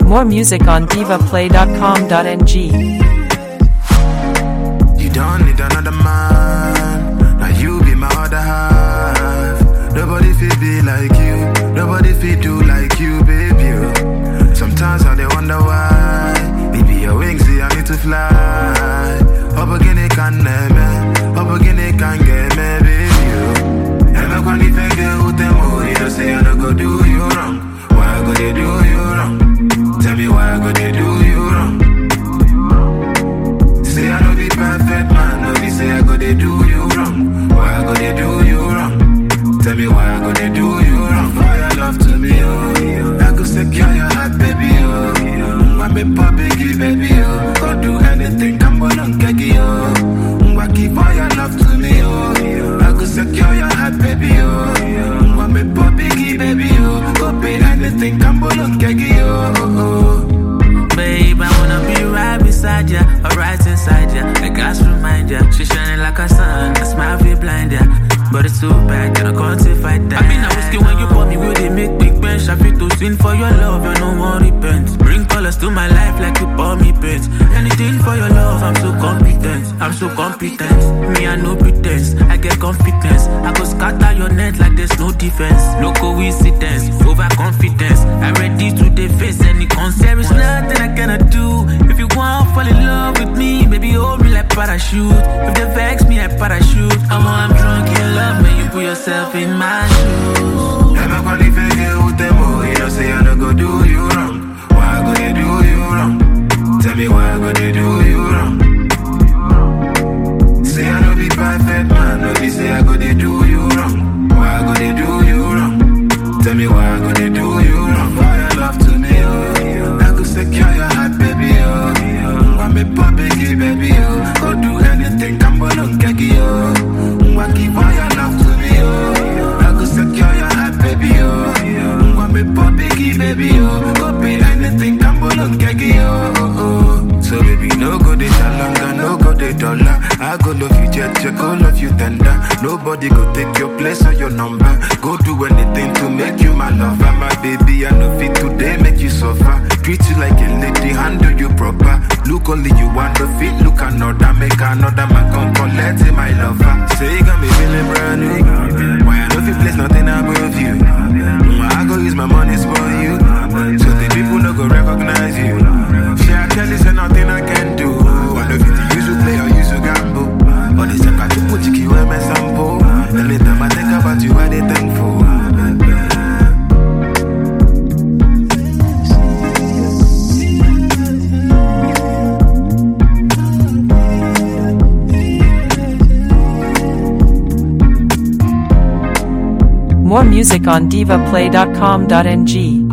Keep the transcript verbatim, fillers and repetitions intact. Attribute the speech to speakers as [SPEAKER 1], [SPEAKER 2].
[SPEAKER 1] More music on diva play dot com dot n g.
[SPEAKER 2] You don't need another man. Now you be my other half. Nobody feel be like you. Nobody feel do like you, baby. Sometimes I dey wonder why. Maybe your wings, see, I need to fly. Up again, it can never. Up again, it can get me, baby. Never gonna defend you with them. You don't say I don't go do you wrong. Why I go they do you wrong? Tell me why I go they do you wrong? Say I know be perfect man. No be say I go they do you wrong. Why I go they do you wrong? Tell me why I go they do you wrong? For your love to me, oh, I go secure your heart, baby, oh. I'm a biggie, baby, oh. Go do anything, I'm gonna get you, oh. I keep all your love to me, oh. I go secure your heart, baby, oh. I'm a biggie, baby, oh. Go pay anything, I'm gonna get you, oh.
[SPEAKER 3] Babe, I wanna be right beside ya, or right inside ya. I gotta remind ya, she shining like a sun. I smile feel blind ya, but it's too bad, can I quantify that? I mean, I whiskey when you pour me, will they make big bench? I feel to sin for your love, I no one repent. Bring colors to my life like you pour me paint. Anything for your love, I'm so competent. I'm so competent. Me, I no pretense. I get confidence. I go scatter your net like there's no defense. No coincidence, overconfidence. I'm ready to the face any concern. There is nothing I cannot do. If you want to fall in love with me, baby, hold me like parachute. If they vex me, I parachute. I'm I'm drunk in love, man, you put yourself in my shoes.
[SPEAKER 2] Never gonna defend you with them, oh. You don't say I don't go do you wrong. Why I go they do you wrong? Tell me why I go they do you wrong? Say I don't be perfect, man. No be say I go they do you wrong. Why I go they do you wrong? Tell me why I go they do you wrong? For your love to me, oh. I go secure your heart, baby, oh. I'm a biggie, baby, oh. Go do anything, I'm gonna get you, oh. I keep all your love to me, oh. I go secure your heart, baby, oh. I'm a biggie, baby, oh. Go pay anything, I'm gonna get you, oh. So baby, no go they longer, no go they dollar. I go love you, jet, jet, go love you tender. Nobody go take your place or your number. Go do anything to make you my lover, my baby. I know fit today make you suffer. Treat you like a lady, handle you proper. Look only you want to fit, look another, make another man come collect it, my lover. Say you got me feeling brand new. Why I know if you place nothing above you. I go use my money for you, so the people no go recognize you. She I tell you say nothing I can do. I know if you use to play or use to gamble. But they say I to put you in my sample. Every time I think about you, I dey thankful.
[SPEAKER 1] More music on diva play dot com dot n g.